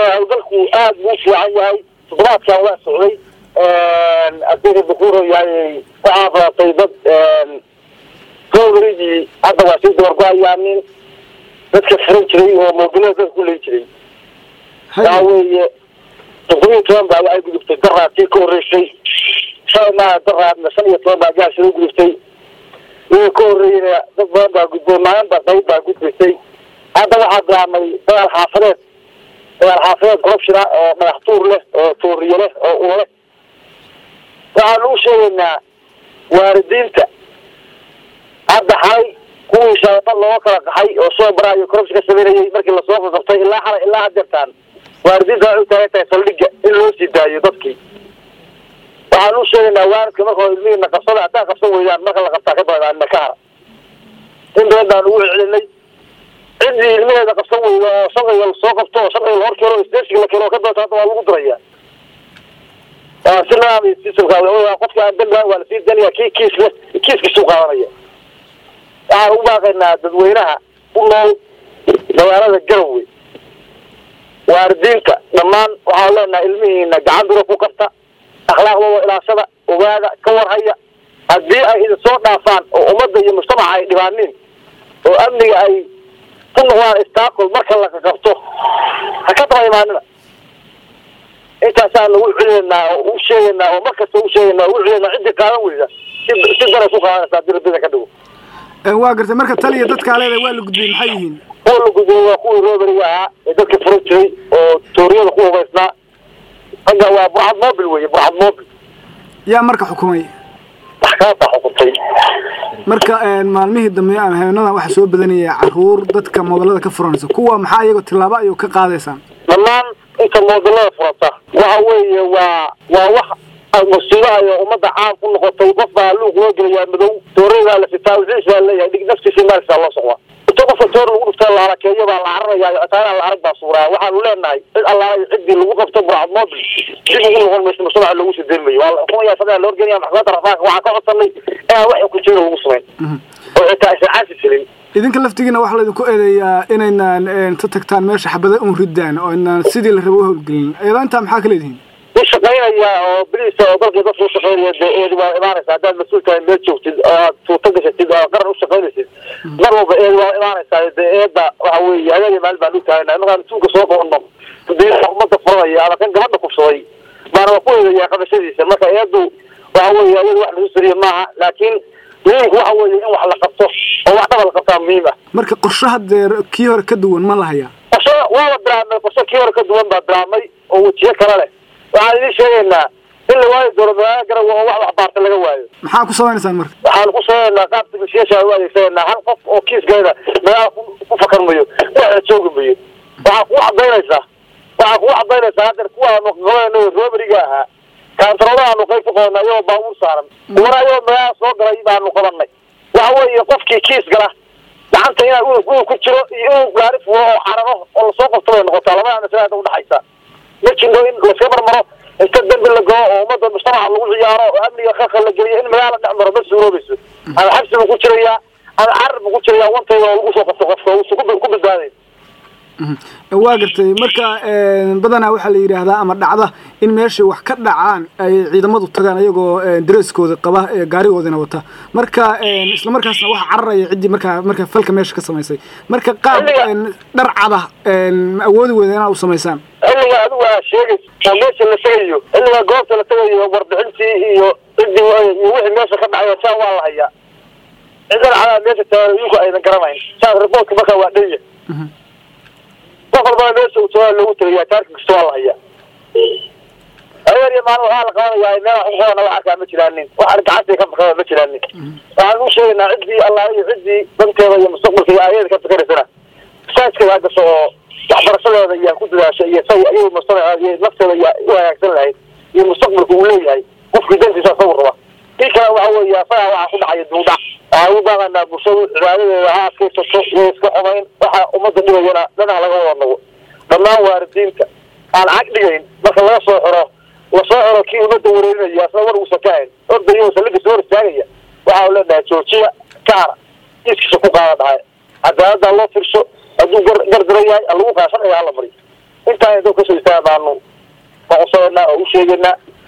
hawlgalku aad buu fiican yahay toddobaadkan waa socday adeega bukuuro yahay waxaa faratay dad gobolidii hadda waa sii dabargo-ayaanin dadka xiran jiray oo mobilada dadka ku leey jiray waxaa weeye 17 baa ay gudubtay daraadkii ka horreysay shalmaa daraadna 15 baa gaarsiin gudubtay iyo ka horreeyay dad badan baa gudbay maanta qayb baa gudbay hadda waxaa bilaabmay dagaal xaafadeed corruption oo madax tuur leh oo tuuriye leh oo ulale waxaan u sheegaynaa waalidiinta hadda xalay kuwii shabaab loo kala qaxay oo soo baraayo corruption ka sameeyay markii la soo qabtay ilaa xalay ilaa hadeertaan waalidiinta waxay tahay saldhigga in loo sii daayo dadkii waxaan u sheegaynaa waalidka markoo ilmihiina qabsada haddaan qabsan weydaan marka la qabtaa ka badan nakahara in badan ugu celinay عندي المية قصوي وصغي الصوقفتو صغي الهركلو استيشك لكنو كدو تاتوا لغو دريا سلام يستيسل قاوي قفك عن دنيا ولا في الدنيا كيس كسوق عربية وباقينا تدوينها كله دوارات الجوي واردينك لمان وحاولنا علمينا قاعد نروحو كفتا أخلاقه إلى سبع وهذا كور هيا البيئة إذا صوت نافان ومدى المجتمع أي ديوانين وأمني أي كل هو استاقل مركز لك قبطه هكذا إيماننا إنت سأل وعلينا وشينا ومركز وشينا وعلينا عندي قانون إذا تقدر سوق هذا صادر بذا كده واقرت مركز تالية دتك عليه وين القديم حيين هو القديم وأخوه روبري دتك فرنسي وتوريا أخوه بيسنا هذا هو بعض موبل ويا بعض موبل يا مركز حكومي حكاته حكومي marka maalmihii dambe ahayna waxa soo badanaya caruur dadka moodalada ka furanaysa kuwa maxaa iyaga tilaabo ay ka qaadaysan dhammaan inta moodalada furata waxa weeye waa wax musiibaha umada caan ku noqotay qof baa luuq loo geliyaa madow doorayda la fitaa wixii leeyahay dhig naftiisa marka loo socdo qof toor lagu dhuftaa la harakeeyo baa la cararayaa ataana la arag baa suuraa waxaan u leenahay Allah cidii lagu qabto burcad mobil dib ugu noqon mayso mashruuca lagu sideelmayo waa xukuumadda fadlan loo geeyay maxkamada rafaaq waxa ka codsanay wax ku jiro lagu sameeyo oo xitaa isaacad silay idinka laftigiina waxa la idinku eedeeyaa inaynan inta tagtaan meesha xabada u ridaan oo inaan sidii la rabo u howlgelin ayada inta maxaa kala yihiin shaqeynaya oo biliis oo dalka dad soo shaqeynaya ee waa imaanaysa haddaad mas'uulka meel joogtid oo tuuta gashatid oo qaran u shaqeynaysid mar walba waa imaanaysa eeda waxa weeye ayaga maal baan u taagna inaan tuuga soo qoonno dadka umada furaya ama kan gabadha ku soo baan waa ku eedeeyaa qabashadiisa marka eedu waxa weeye ayaga wax lagu sariyo maaha laakiin waxa weeye in wax la qabto oo wax la qabtaa muhiim ah marka qorshaha deer kii hore ka duwan ma lahayaa waa bilaabmay qorshaha kii hore ka duwan baa bilaabmay oo wajiye kale leh waxaan idin sheegaynaa in la waayo dowladda garan wax baarta laga waayo maxaa ku sameynaysan marka waxaan ku sameeynaa qaab dibishiisha u adeegsanaa hal qof oo kiiskeeda magaca ku fakarmayo waxa joogmayo waxa ku cadaynaysaa hadda kuwa noqonayna rooberiga ahaa kaantaroolaha qayb ku qoonaayo baabuur saaran waraayo magaca soo galay baanu qabanay waxa weeye qofkii kiis gala gacanta inuu ku jiro iyo gaari fuuro oo xarabo oo soo qabto way noqotaa labada sanaad u dhaxaysa لكن إن الخبر مرة استدل باللقاء ومضى المجتمع اللي وزياره وأمني خاخ اللي جريه إن مجال نعمر بس وربس أنا حبس بقول شريعة أنا عارف بقول شريعة وأنت وقصة وسقط كل الدارين واقرتي marka badana waxa la yiraahdaa ama dhacda in meesha wax ka dhacaan ay ciidamadu tagaan ayagoo dreskooda qaba gaarigoodana wata marka isla markaasna waxa cararaya cidii marka falka meesha ka sameysay marka qaab dhar cada awoodi weedana u sameeysan ilaa adu waa sheegay meesha la tagayo ilaa goobta la tagayo warbixintii iyo cidii wixii meesha ka dhacay taa waa la hayaa cidna ala meesha taariikhdu aydan garanayn saa report marka waa dheeyay قبل ما نسوا سؤال لو تري تارك سؤال هي أول ما نروح على قانون يعني ما حقنا وحكى مثلانين وحرك عادي كم خبر مثلانين فعنو شيء إن عدي الله يعدي بنت ويا مستقبل في آيات كم تكرر سنة ساس كذا هذا صو يحضر سنة يا كل شيء يسوي أي مصطلح هذه نفسه يا يكسر هاي المستقبل كله هاي وفي جنسي تصور كيف هو يا فا وعقد عيد وضع هاي بقى أنا بوصل رأي ها كيف تصور يسكحين ومضى لنا لنا على جوانه لما واردينك على عقدين مثلا صهرة وصهرة كي ومضى ورينا يا صور وسكاين أرد يوم سلك صور الثانية وحاولنا تشوشيا كارا يسكت سقوط هذا الله فرشة أدو جردريا الله قاسم يا الله مري أنت arrintaa intuu kasoo istaabaanu noqosana oo u sheegana